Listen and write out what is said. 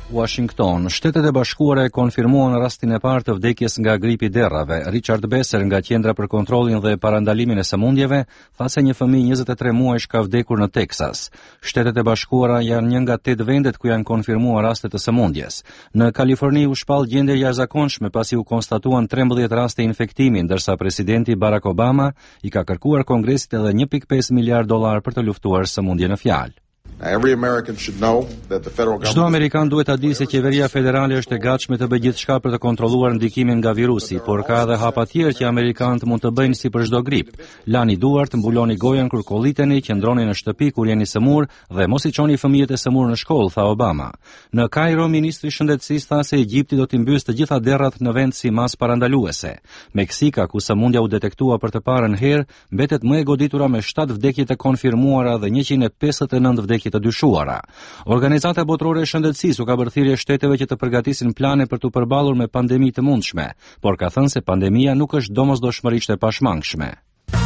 Washington. Shtetet e Bashkuara e konfirmuan rastin e parë të vdekjes nga gripi i derrave. Richard Besser nga Qendra për Kontrollin dhe Parandalimin e Sëmundjeve tha se një fëmijë 23 muajsh ka vdekur në Teksas. Shtetet e Bashkuara janë një nga 8 vendet ku janë konfirmuar raste të sëmundjes. Në Kaliforni u shpall gjendje jashtëzakonshme pasi u konstatuan 13 raste infektimi, ndërsa presidenti Barack Obama i ka kërkuar Kongresit edhe $1.5 miliardë për të luftuar sëmundjen në fjalë. Çdo amerikan duhet ta di se qeveria federale është e gatshme të bëjë gjithçka për të kontrolluar ndikimin nga virusi, por ka edhe hapa tjerë që amerikanët mund të bëjnë si për çdo grip. Lani duart, mbuloni gojën kur kolliteni, qëndroni në shtëpi kur jeni sëmur dhe mos i çoni fëmijët e sëmur në shkollë, tha Obama. Në Kairo, ministri i shëndetësisë tha se Egjipti do t'i mbysë të gjitha derrat në vend si mas parandaluese. Meksika, ku sëmundja u detektua për të parën herë, mbetet më e goditura me 7 vdekje të konfirmuara dhe 159 vdekje të dyshuara. Organizata Botërore e Shëndetësisë u ka bërë thirrje shteteve që të përgatisin plane për të përballur me pandemi të mundshme, por ka thënë se pandemia nuk është domosdoshmërisht e pashmangshme.